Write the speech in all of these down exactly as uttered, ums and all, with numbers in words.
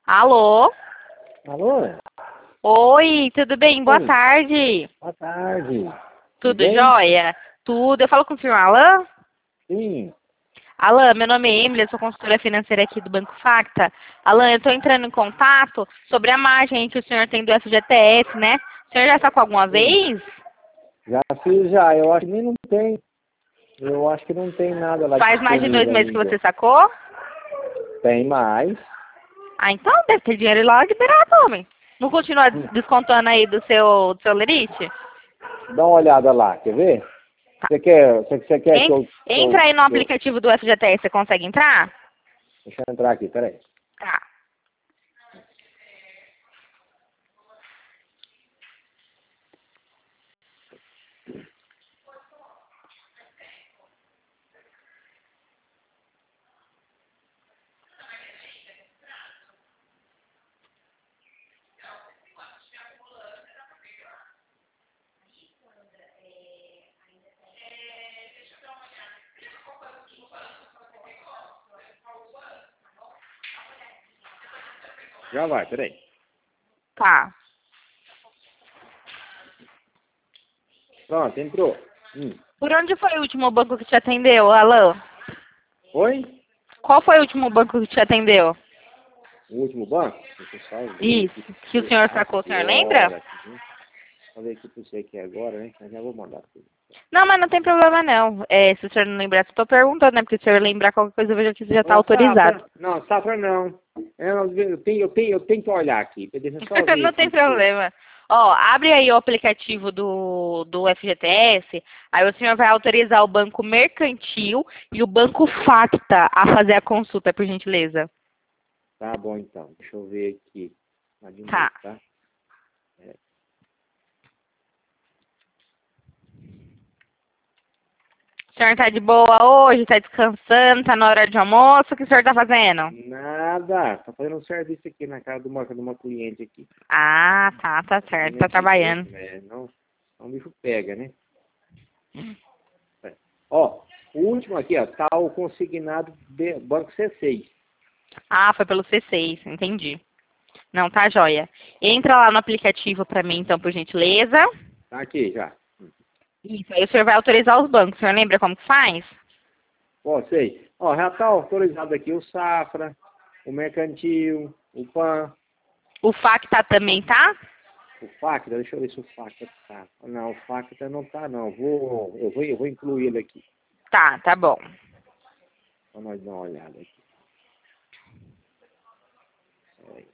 Alô? Alô? Oi, tudo bem? Boa Oi. tarde. Boa tarde. Tudo Bem? jóia? Tudo. Eu falo com o senhor Alan? Sim. Alan, meu nome é Emily, eu sou consultora financeira aqui do Banco Facta. Alan, eu estou entrando em contato sobre a margem que o senhor tem do F G T S, né? O senhor já sacou alguma Sim. vez? Já fiz já. Eu acho que nem não tem. Eu acho que não tem nada lá Faz mais de dois disponível meses que ainda. você sacou? Tem mais. Ah, então deve ter dinheiro lá liberado, homem. Não continua Hum. descontando aí do seu, do seu lerite? Dá uma olhada lá, quer ver? Você quer, você, você quer que En- eu, que Entra eu, aí no que eu... aplicativo do F G T S, você consegue entrar? Deixa eu entrar aqui, peraí. Tá. Já vai, peraí. Tá. Pronto, entrou. Hum. Por onde foi o último banco que te atendeu, Alan? Oi? Qual foi o último banco que te atendeu? O último banco? Deixa eu só ver Isso. aqui. Que o senhor sacou, o senhor lembra? Agora. Uhum. Vou ver aqui pra você aqui agora, né? Eu já vou mandar tudo. Não, mas não tem problema não. É, se o senhor não lembrar, eu tô perguntando, né? Porque se o senhor lembrar qualquer coisa, eu vejo que já tá Ô, autorizado. Safra, não, Safra não. Eu, eu, tenho, eu, tenho, eu tenho que olhar aqui. Deixa eu só ver Não tem aqui. Porque... problema. Ó, abre aí o aplicativo do, do F G T S, aí o senhor vai autorizar o banco mercantil e o banco Facta a fazer a consulta, por gentileza. Tá bom, então. Deixa eu ver aqui. Tá de novo, Tá. tá? É. O senhor tá de boa hoje, tá descansando, tá na hora de almoço, o que o senhor tá fazendo? Nada. Tá fazendo um serviço aqui na casa de uma, de uma cliente aqui. Ah, tá, tá certo, tá Aqui, né? trabalhando. É, não, não, o bicho pega, né? É. Ó, o último aqui, ó, tá o consignado de Banco C seis. Ah, foi pelo C seis, entendi. Não, tá joia. Entra lá no aplicativo pra mim, então, por gentileza. Tá aqui já. Isso, aí o senhor vai autorizar os bancos. O senhor lembra como que faz? Ó, sei. Ó, já tá autorizado aqui o Safra, o Mercantil, o Pan, O Facta também, tá? o Facta. Deixa eu ver se o Facta tá. Não, o Facta não tá, não. Vou, eu, vou, eu vou incluir ele aqui. Tá, tá bom. Pra nós dar uma olhada aqui. Peraí.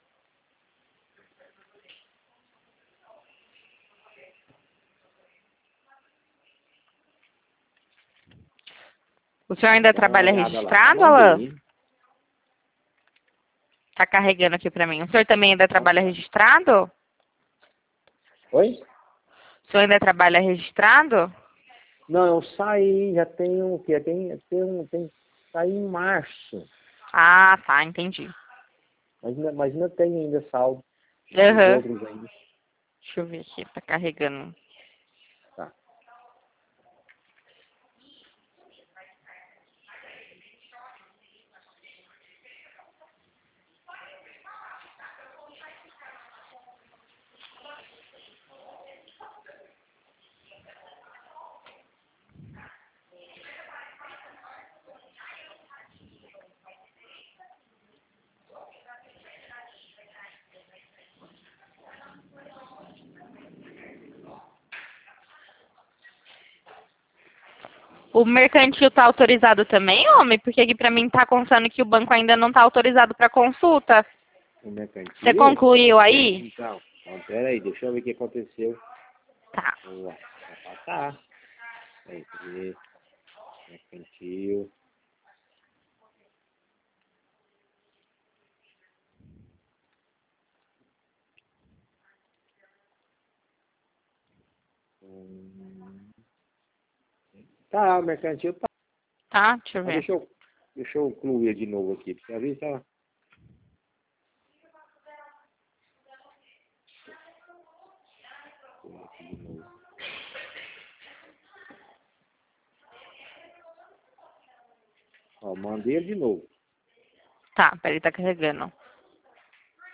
O senhor ainda Dá uma trabalha olhada lá. Já registrado, Alan? mandei, hein? Tá carregando aqui pra mim. O senhor também ainda trabalha registrado? Oi? O senhor ainda trabalha registrado? Não, eu saí, já tem o quê? Tem, tem, um, tem, saí em março. Ah, tá, entendi. Mas, ainda- mas ainda tem ainda saldo. Os Aham. outros ainda. Deixa eu ver aqui, tá carregando. Tá. O mercantil tá autorizado também, homem? Porque aqui pra mim tá constando que o banco ainda não tá autorizado pra consulta. O Mercantil. Você concluiu aí? Então, então, pera aí, deixa eu ver o que aconteceu. Tá. Boa. Tá, tá. Aí, ver. Mercantil. Hum. Tá, o mercantil tá. Tá, deixa eu Mas ver. deixa eu, deixa eu incluir de novo aqui, pra ver se ela... Aqui de novo. Ó, mandei ele de novo. Tá, peraí, tá carregando.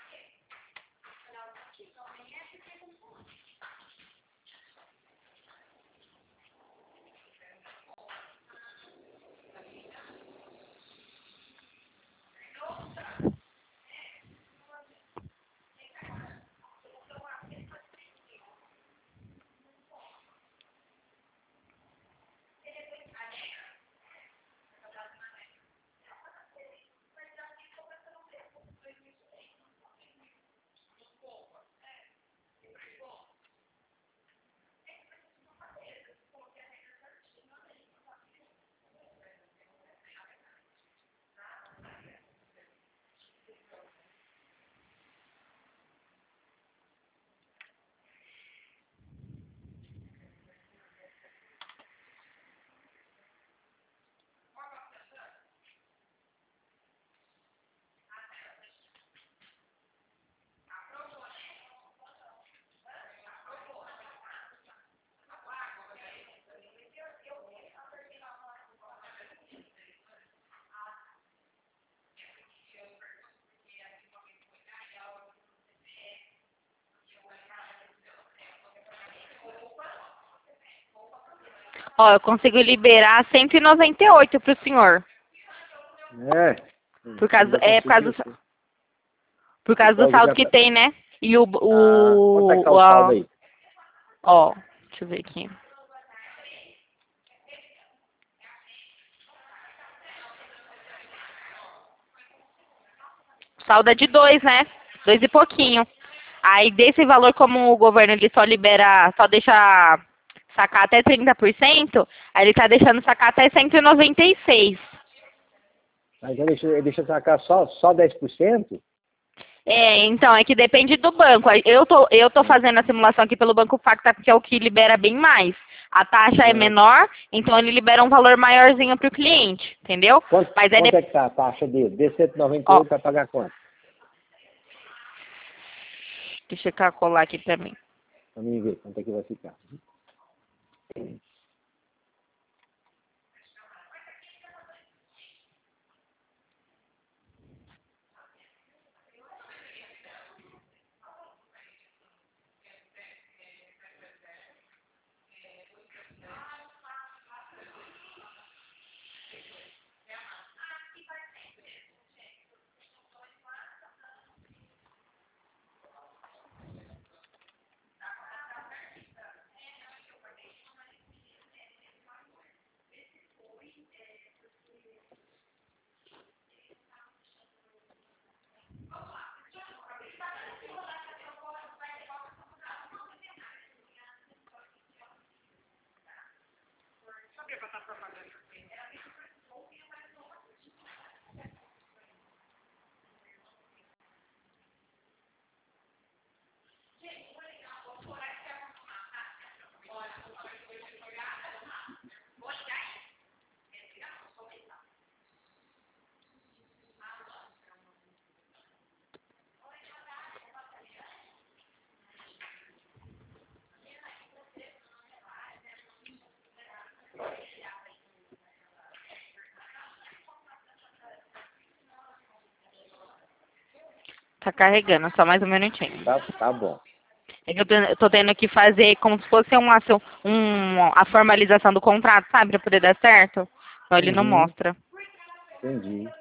Ó, eu consigo liberar cento e noventa e oito pro senhor. É. Por causa, Ainda é, por causa, do, conseguiu. sa- por causa do Qual saldo já que tá- tem, né? E o, Ah, quanto é que tá o, o saldo ó, aí? ó, deixa eu ver aqui. Saldo é de dois, né? Dois e pouquinho. Aí desse valor, como o governo ele só libera, só deixa sacar até trinta por cento, aí ele tá deixando sacar até cento e noventa e seis. Ah, então deixa, deixa eu sacar só, só dez por cento? É, então, é que depende do banco. Aí Eu tô, eu tô Ah, fazendo a simulação aqui pelo Banco Facta, porque é o que libera bem mais. A taxa é ah. menor, então ele libera um valor maiorzinho pro cliente, entendeu? Quanto, Mas é, quanto de, é que tá a taxa dele? D cento e noventa e ó, oito vai pagar quanto? deixa eu calcular aqui pra mim. Pra mim ver quanto é que vai ficar. Tá carregando, só mais um minutinho. Tá, tá bom. É que eu tô, eu tô tendo que fazer como se fosse uma ação, um, a formalização do contrato, sabe? Pra poder dar certo. Então ele não Uhum, mostra. entendi.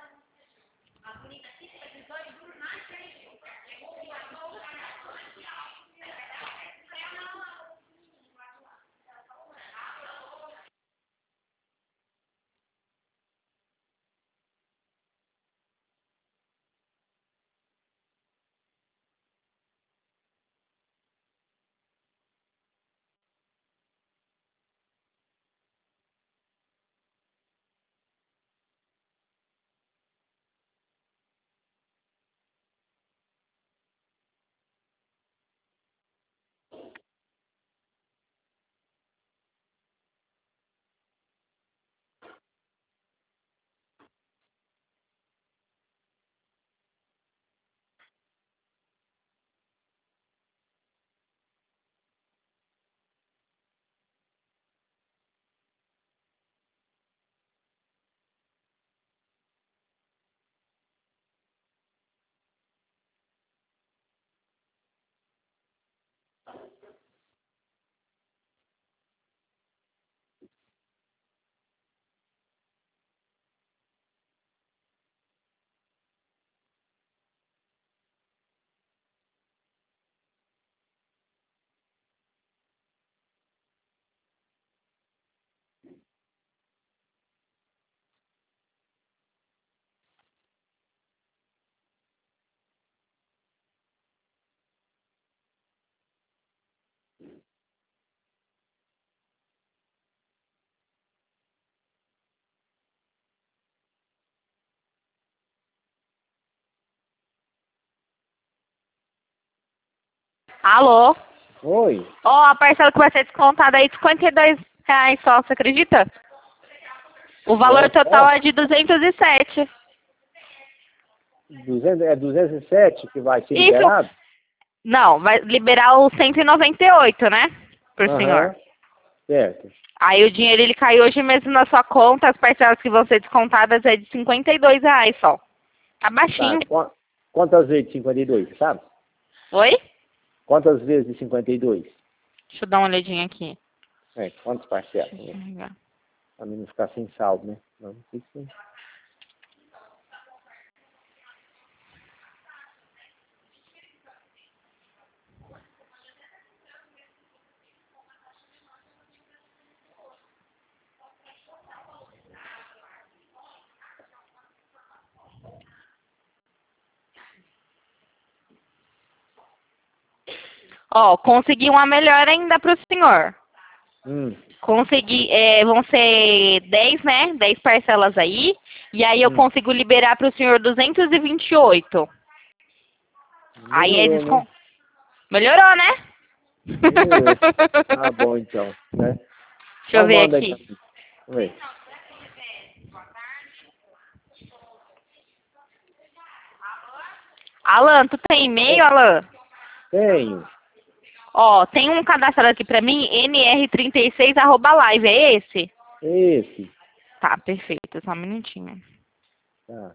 Alô? Oi. Ó, a parcela que vai ser descontada aí, cinquenta e dois reais só, você acredita? O valor É total só é de duzentos e sete. duzentos, é duzentos e sete que vai ser Isso. liberado? Não, vai liberar o cento e noventa e oito, né? Pro senhor. Aham, certo. Aí o dinheiro ele cai hoje mesmo na sua conta, as parcelas que vão ser descontadas é de cinquenta e dois reais só. Tá Tá. baixinho. Qua- Quantas vezes de cinquenta e dois, sabe? Oi? Quantas vezes de cinquenta e dois? Deixa eu dar uma olhadinha aqui. É, quantas parcelas? Deixa eu carregar. Pra mim não ficar sem saldo, né? Não, não sei se... Ó, consegui uma melhor ainda pro senhor. Hum, Consegui, é, vão ser dez, né? Dez parcelas aí. E aí eu hum. consigo liberar pro senhor duzentos e vinte e oito. Aí é Melhorou, descon... né? Melhorou, né? Melhorou. Tá bom, então, né? Deixa eu Então ver manda aí pra aqui. mim. Vamos ver. Alan, tu tem e-mail, Alan? Tenho. Ó, tem um cadastrado aqui pra mim, N R trinta e seis arroba live, é esse? Esse. Tá, perfeito, só um minutinho. Tá.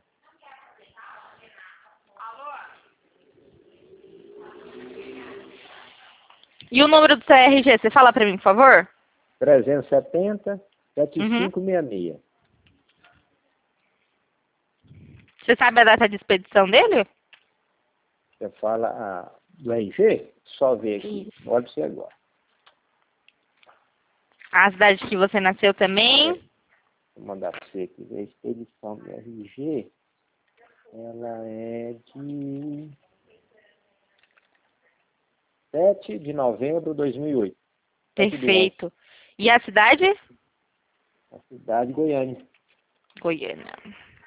E o número do seu R G, você fala pra mim, por favor? trezentos e setenta, Uhum. setenta e cinco sessenta e seis. Você sabe a data de expedição dele? Você fala a, do R G? Só ver aqui. Isso. Olha pra você agora. A cidade que você nasceu também? É, vou mandar pra você aqui. A expedição do R G, ela é de sete de novembro de dois mil e oito. sete do onze. Perfeito. E a cidade? A cidade de Goiânia. Goiânia.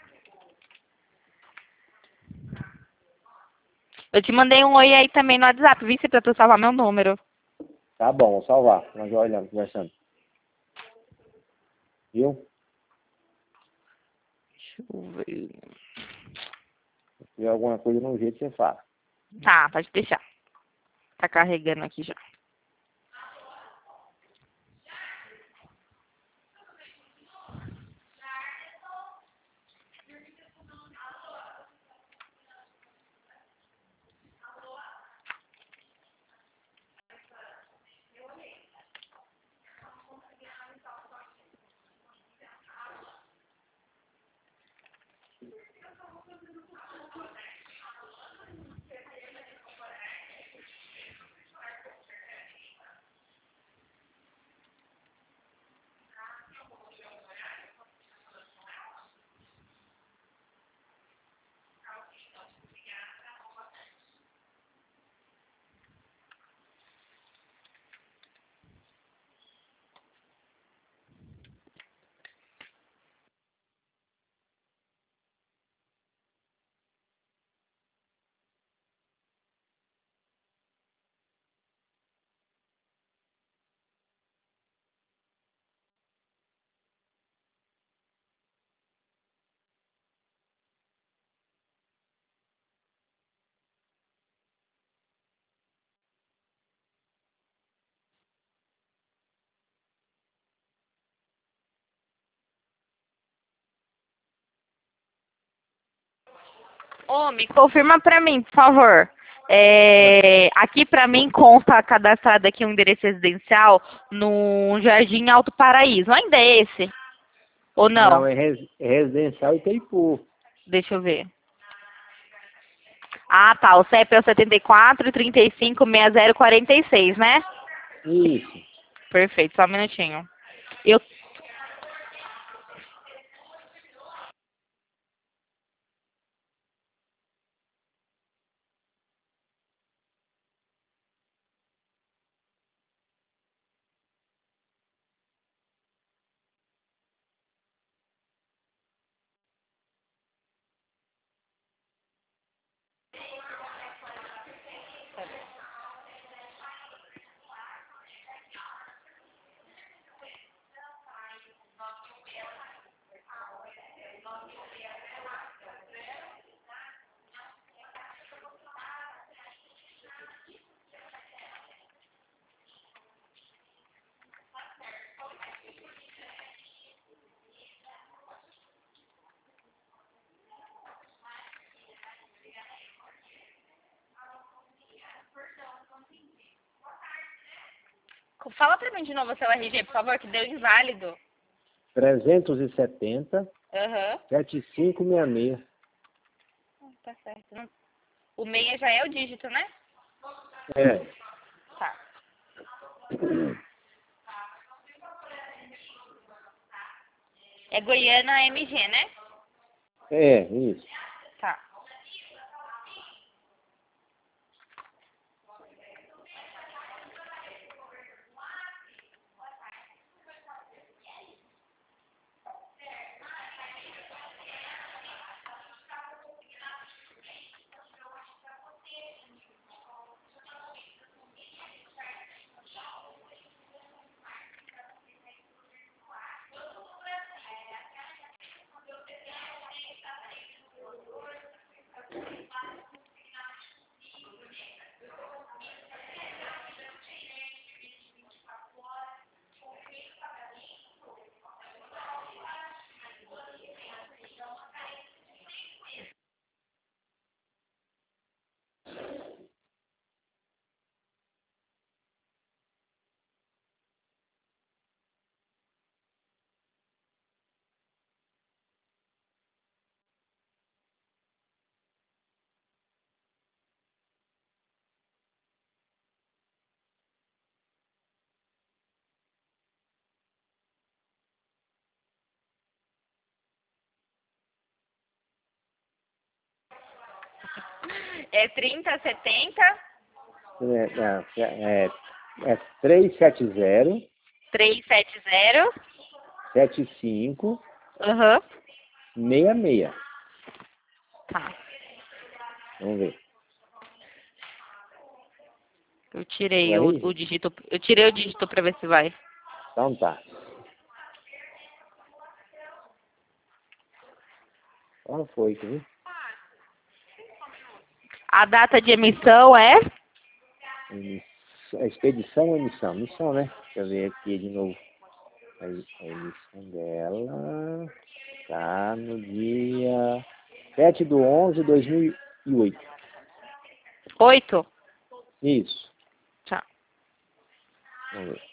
Eu te mandei um oi aí também no WhatsApp, vice, pra tu salvar meu número. Tá bom, vou salvar. Nós já olhando, conversando. Viu? Deixa eu ver. Se tiver alguma coisa no jeito, você fala. Tá, pode deixar. Tá carregando aqui já. Ô, me confirma pra mim, por favor. É, aqui pra mim consta cadastrado aqui um endereço residencial no Jardim Alto Paraíso. Ainda é esse? Ou Não, não? é, res, é residencial Itaipu. Deixa eu ver. Ah, tá. O C E P é o setenta e quatro, trinta e cinco, sessenta, zero, quarenta e seis, né? Isso. Perfeito, só um minutinho. Eu Fala pra mim de novo o seu R G, por favor, que deu inválido. trezentos e setenta, Aham. setenta e cinco sessenta e seis. Uhum. Tá certo. O meia já é o dígito, né? É. Tá. É Goiânia M G, né? É, isso. Tá. É trinta, setenta, É, é, é, é trezentos e setenta, trezentos e setenta. setenta e cinco, Aham. sessenta e seis. Tá. Vamos ver. Eu tirei O o, R G? o dígito. Eu tirei o dígito pra ver se vai. Então tá. Qual foi, quer ver? A data de emissão é Emiss- a expedição ou emissão? Missão, né? Deixa eu ver aqui de novo. A, a emissão dela tá no dia sete de onze de dois mil e oito. oito. Isso. Tá. Vamos ver.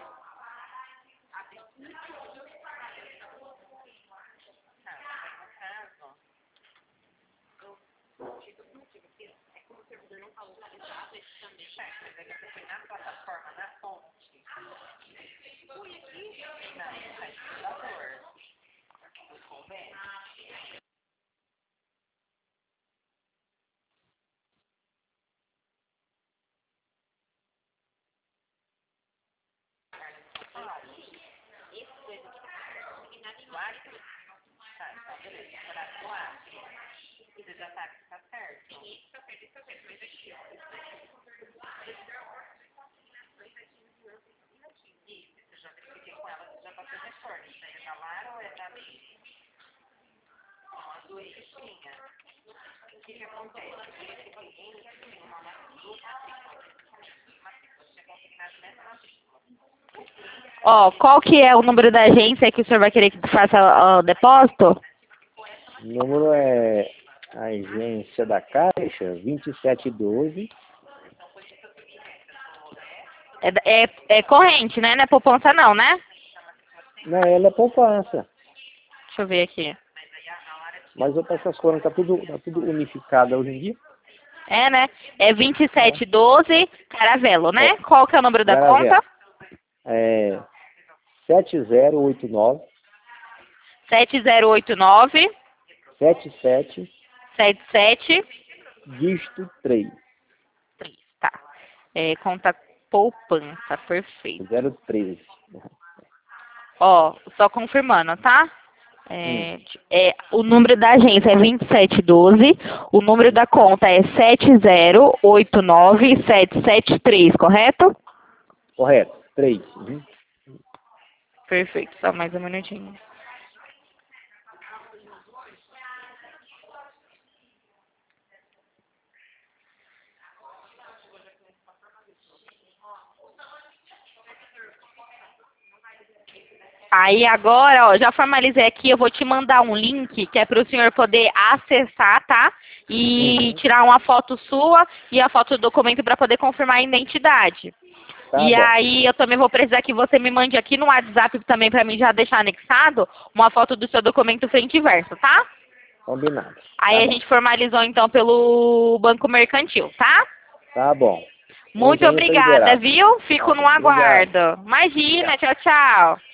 Ó, qual que é o número da agência que o senhor vai querer que faça o depósito? O número é a agência da Caixa, vinte e sete doze. É, é, é corrente, né? Não é poupança não, né? Não, ela é poupança. Deixa eu ver aqui. Mas eu essas coisas tá tudo, tá tudo unificado hoje em dia. É, né? É vinte e sete doze, Caravelo, né? É. Qual que é o número da Garavelo. conta? É sete zero oito nove, sete zero oito nove, sete sete, sete sete dígito três. três. Tá. É, conta poupança, perfeito. zero três. Ó, só confirmando, tá? Hum, É, é, o número da agência é vinte e sete doze, o número da conta é sete zero oito nove sete sete três, correto? correto. três. Uhum. Perfeito, só mais um minutinho. Aí agora, ó, já formalizei aqui, eu vou te mandar um link que é para o senhor poder acessar, tá? E Uhum. tirar uma foto sua e a foto do documento para poder confirmar a identidade. Tá e bom. aí eu também vou precisar que você me mande aqui no WhatsApp também pra mim já deixar anexado uma foto do seu documento frente e verso, tá? Combinado. Aí Tá a bom. gente formalizou então pelo Banco Mercantil, tá? Tá bom. Muito Hoje ainda tô obrigada, liberado. viu? Tá Fico no bom. Obrigado. aguardo. Imagina, Tchau. tchau, tchau.